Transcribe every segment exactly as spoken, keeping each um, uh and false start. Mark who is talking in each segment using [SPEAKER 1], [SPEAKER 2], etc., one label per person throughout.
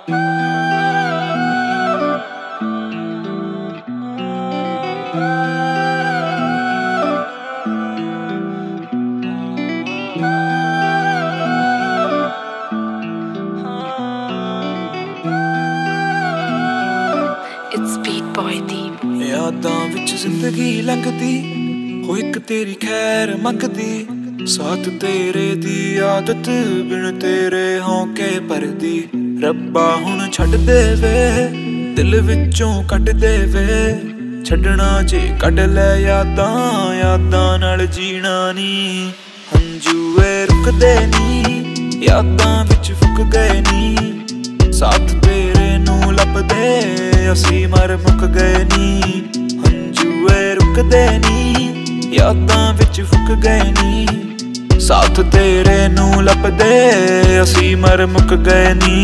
[SPEAKER 1] यादां विच जिंदगी लगदी हो इक तेरी खैर मंगदी साथ तेरे दी आदत बिन तेरे होके परदी रब्बा हुण छड्ड देवे दिल विचों कट देवे छड्डना जे कढ लै यादां यादां नाल जीना नी हंजू ए रुकदे नी यादां विच फुक गए नी साथ तेरे नू लभदे असी मर मुक गए नी हंजू ए रुकदे नी यादां विच फुक गए नी साथ तेरे नू लभदे असी मर मुक गए नी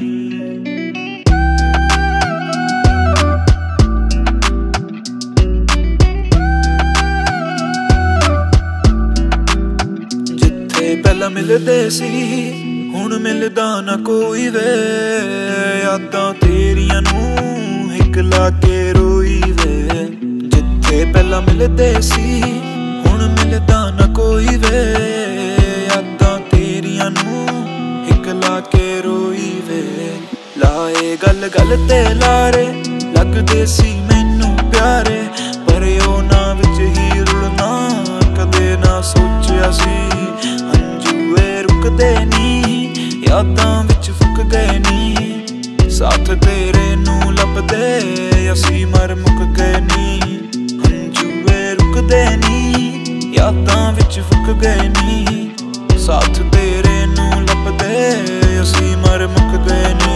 [SPEAKER 1] जिथे पहला मिलदे सी हुण मिलदा ना कोई वे यादां तेरियां नू हिक ला के रोई वे जिथे पहला मिलदे सी हुण मिलदा ना कोई वे यादां तेरियां नू हिक ला के रोई वे लाए गल गल ते लारे लगदे सी मैनू प्यारे पर ओ ना विच ही रुलना कदे ना सोचिया सी हंजू ए रुकदे नी यादां विच फुक गए नी साथ तेरे नू लभदे असी मर मुक गए नी हंजू ए रुकदे नी यादां विच फुक गए नी साथ तेरे नू लभदे असी मर मुक गए नी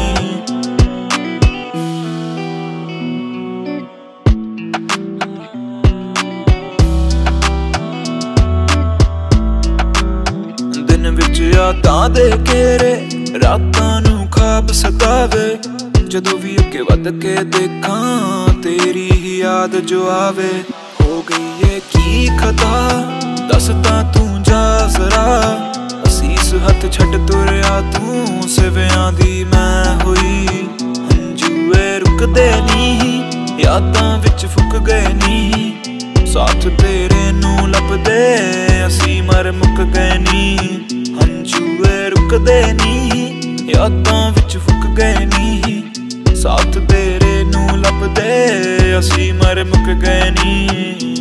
[SPEAKER 1] दिन विच यादां दे घेरे रातां नू ख्वाब सतावे जदों भी अगे वध के देखां तेरी ही याद जो आवे हो गई है की खता दस तां तू जा जरा असीस हथ छड्ड तुरया तू सिवियां दी मैं होई हंजू ए रुकदे नी यादां विच फुक गए नी साथ तेरे नू लभदे असी मर मुक गए नी हंजू ए रुकदे नी यादां विच फुक गए नी साथ तेरे नू लभदे असी मर मुक गए नी।